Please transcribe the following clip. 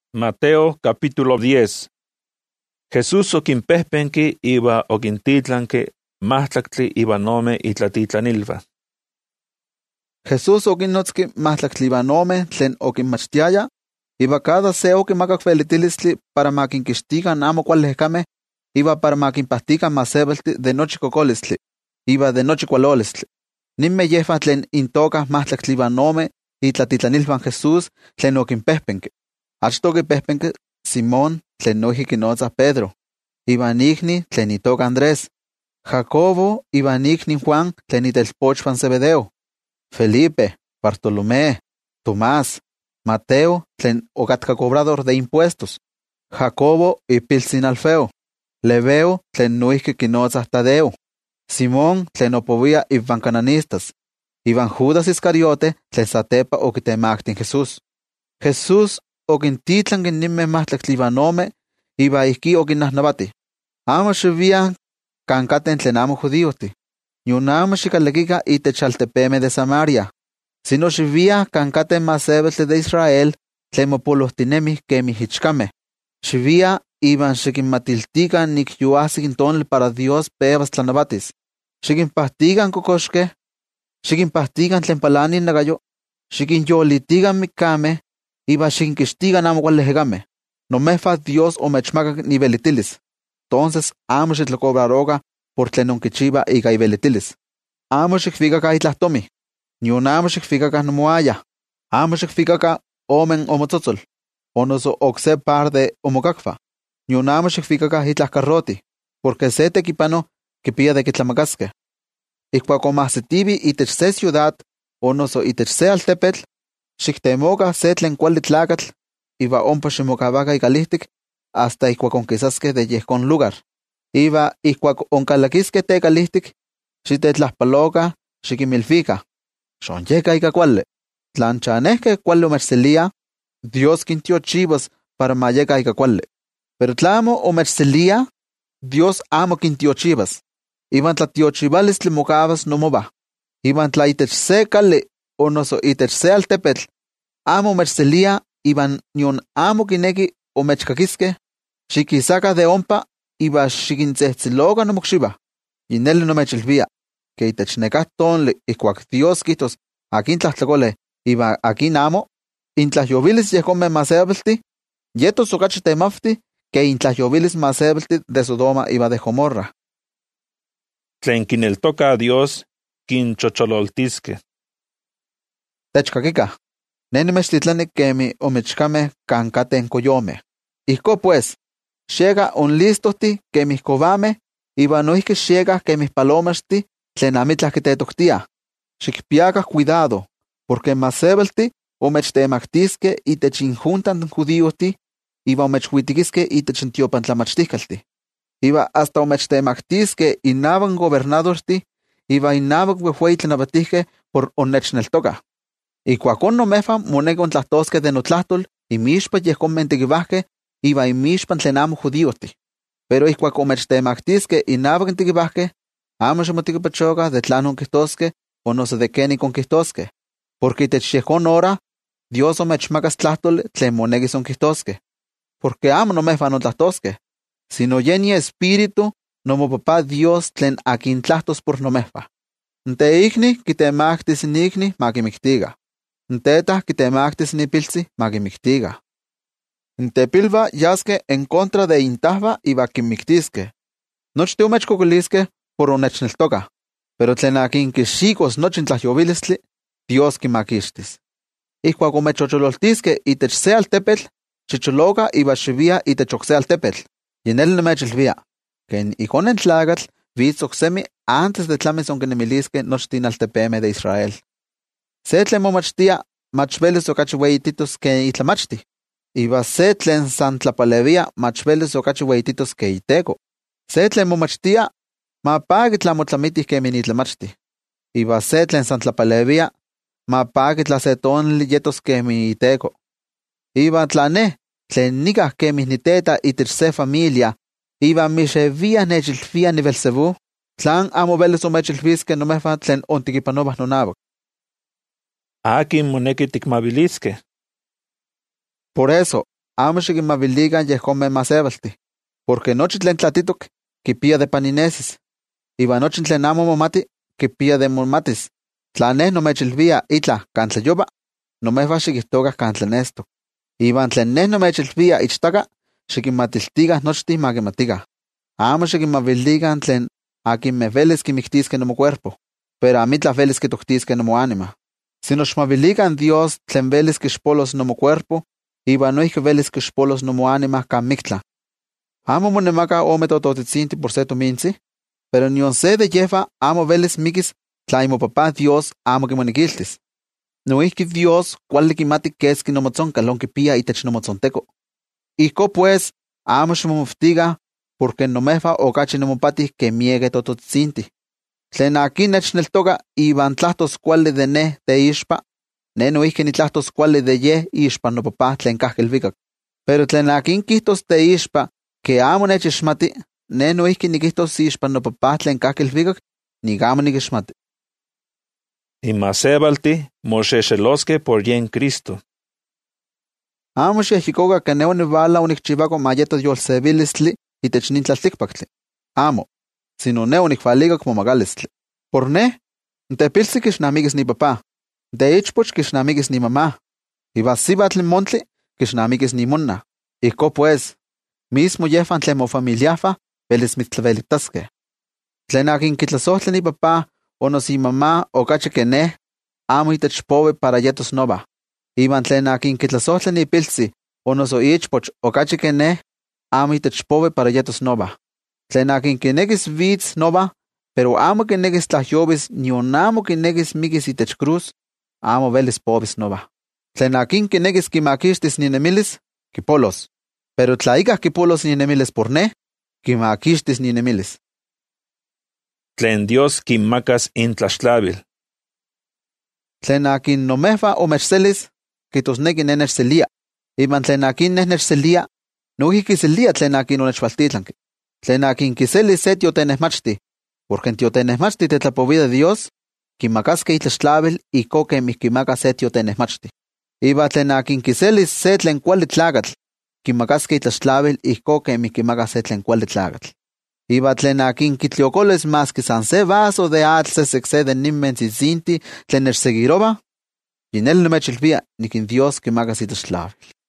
Mateo capítulo 10. Jesús oquinpehpenqui iba oquintitlanqui mahtlactli ibanome itlatitlanilva. Jesús oquinnotzqui mahtlactli ibanome tlen oquinmachtiaya, iba cada se oquimacac velitilistli para maquinquixtican amo cualejcameh, iba para maquinpahtican masebelti de nochi cocolistli, iba de nochi cualolistli. Ninme yehuan tlen intoca mahtlactli ibanome itlatitlanilvan Jesús tlen oquinpehpenqui. Achto oquipehpenqui Simón tlen noihqui quinotza Pedro, iban ikni tlen itoca Andrés, Jacobo iban ikni Juan tlen itelpochpan Zebedeo, Felipe, Bartolomé, Tomás, Mateo tlen ocatca cobrador de impuestos, Jacobo ipiltzin Alfeo, Lebeo tlen noihqui quinotza Tadeo, Simón tlen opovia iban cananistas, iban Judas Iscariote tlen satepa oquitemactin Jesús. Jesús oquintitlanqui ninmeh mahtlactli ibanome, iba ihqui oquinnahnavati. Amo xivian can cateh tlen amo judíohtih, nion amo xicalequica itech altepemeh de Samaria, sino xivian can cateh masebeltli de Israel tlen mopolohtinemih quemih ichcameh. Xivian iban xiquinmatiltican nik yoahsic in tonali para Dios pebas tlanavatis. Xiquinpahtican cocoxqueh, xiquinpahtican tlen palani nagayo, xiquinyolitican micameh, iba xiquinquixtican amo cualejcameh. Nomehfa Dios omechmacac nivelitilis. Entonces amo xitlacobraroca por tlen onquichiva ica ivelitilis. Amo xicficaca itlahtomi, nion amo xicficaca nomoaya, amo xicficaca omen omotzotzol, o noso ocse par de omocacfa, nion amo xicficaca itlahcarroti, porque se tequipano quipia de quitlamacasque. Ixcuac omahsitivi itech se ciudad, o noso itech se altepetl, xictemoca se tlen cuali tlacatl, iba ompa ximocavaca icalihtic, hasta ixcuac onquisasque de yehcon lugar. Iba ixcuac oncalaquisque tecalihtic, xitetlahpaloca, xiquimilfica. Xonyeca ica cuali. Tlanchanehque cuali omechselia, Dios quintiochivas para mayeca ica cuali. Pero tlamo omechselia, Dios amo quintiochivas. Iban tlatiochivalistli mocavas nomova. Iban tla itech se cali, o noso itech se altepetl, amo omechselia, iban nion amo quinequi omechcaquisque, xiquisaca de ompa, iba xiquintzehtziloca nomocxiva. Yineli nomechilvia, que itech necah tonli ixcuac Dios quihtos akin tlahtlacole, iba akin amo, intlahyovilis yehconmeh masebelti, yetos ocachi temafti, que intlahyovilis masebelti de Sodoma iba de Gomorra. Tlen quineltoca a Dios, quinchochololtisque. Techcaquica, nenimechtitlani quemi omechcameh can cateh coyomeh. Ihco pues, xiega onlistohti quemih covameh, iba noihqui xiega quemih palomaxti tlen amitlah quitetoctia. Xicpiacah cuidado, porque masebelti omechtemactisque itech injuntan judíohtih, iba omechhuitiquisque itech intiopantlamachtihcaltih. Iba hasta omechtemactisque innahuac gobernadortih, iba innahuac uehueyi tlanavatihqueh por onnechneltocah. Ixcuacon nomehfan monequi ontlahtosqueh de notlahtol inmixpan yehconmeh tequivahqueh, iba inmixpan tlen amo judíohtih. Pero ixcuac omechtemactisque innahuac tequivahqueh, amo ximotequipachocah de tlan onquihtosqueh o noso de quenih onquihtosqueh, porque itech yehcon hora Dios omechmacas tlahtoli tlen monequis onquihtosqueh. Porque amo nomehfan ontlahtosqueh, sino yeni espíritu nomopapá Dios tlen akin tlahtos por nomehfa. Nteicni quitemactis inicni maquimictiga. Ntetah quitemactis nipiltzi maquimictiga. Ntepilva yasque en contra de intahva iba quimictisque. Nochti omechcocolisque por onechneltoca, pero tlen akin quixicos nochi tlahyovilistli, Dios quimaquixtis. Ixcuac omechochololtisque itech se altepetl, xicholoca iba xivia itech ocse altepetl. Yineli nomechilvia, ken iconen tlacatl vitz ocsemi antes de tlamis onquinemilisque nochtin altepemeh de Israel. Se tlen momachtia mach velis ocachi ueyititos que itlamachti, iba se tlen san tlapalevia mach velis ocachi ueyititos que iteco. Se tlen momachtia mapaqui tlamotlamitih quemin itlamachti, iba se tlen san tlapalevia mapaqui tla se tonali yetos quemin iteco. Iba tlaneh tlen nicah quemih niteta itech se familia, iba mixevia nechilvia nivelsebu, tlan amo velis omechilvisque nomehfa tlen ontiquipanovah nonahuac. Akin monequi ticmavilisque. Por eso, amo xiquinmavilican yejonmeh masevaltih, porque nochi tlen tlatitok quipia de paninesis, iwan nochi tlen amo momati quipia de momatis. Tla neh nomechilvia itlah kan tlayowa, nomehua xiquihtoca kan tlanestok. Iwan tlen neh nomechilvia ichtaka, xiquinmatiltica nochtih maquimatica. Amo xiquinmavilican tlen aquinmeh velis quimictisque nomocuerpo, pero amitlah velis quitoctisque nomoánima. Sino xmavilican Dios tlen velis quixpolos nomocuerpo, iwan noihqui velis quixpolos nomoánima kan mictlah. Amo monemaca ome tototitzinti por se tomintzi, pero nion se de yehva amo velis miquis tla imopapá Dios amo quimonequiltis. Noihqui Dios cuali quimati quesqui nomotzoncal quipia itech nomotzonteco. Ihco pues, amo ximomoftiga, porque nomehva ocachi nomopatih que miegue tototzintih. Tlen akin nechneltoca iwan tlahtos cuali de neh teixpa, ne noihqui nitlahtos cuali de yeh ixpa nopapá tlen cahque ilvicac. Pero tlen akin quihtos teixpa que amo nechixmati, ne noihqui niquihtos ixpa nopapá tlen cahque ilvicac, nigamo niquixmati. Inmasevaltih moxexelosque por yen Cristo. Amo xiejicoca que ne onivala onicchivaco mayeto yolsevilistli itech nin tlalticpactli. Amo, sino ne onicvalicac momacalistli. Por neh, ntepilsi quixnamiguis ni papá, de ichpoch quixnamiguis ni mamá, iwa sivatl montli quixnamiguis ni monna. Ihco pues, mismo yehvan tlen mofamiliahva velis mitztlavelitaskeh. Tlen akin quitlasohtli ni papá o nos imamá ocachi que neh, amo itech powe para yetos nova. Iwan tlen akin quitlasohtli ni piltzi o nos ichpoch ocachi que neh, amo itech powe para yetos nova. Tlen akin quinequis vitz nova, pero amo quinequis tlahyobis nion amo quinequis miquis itech cruz, amo velis povis nova. Tlen akin quinequis quimaquixtis ninemilis, quipolos. Pero tla icah quipolos ninemilis por neh, quimaquixtis ninemilis. Tlen Dios quinmacas intlaxtlavil. Tlen akin nomehva omechselis, quitosnequi ne nechselia. Iwan tlen akin neh nechselia, noihqui quiselia tlen akin onechvaltitlanqui. Tlen akin quiselis se tiotenehmachti, porque tiotenehmachti tetlapovia de Dios, quimacasque itlaxtlavil ihco quemih quimaca se tiotenehmachti. Iwan tlen akin quiselis se tlen cuali tlacatl, quimacasque itlaxtlavil ihco quemih quimaca se tlen cuali tlacatl. Iwan tlen akin quitliocoles masque san se vaso de atl sesec de ninmentzizinti tlen nechseguirova, yinel nomechilvia niquin Dios quimacas itlaxtlavil.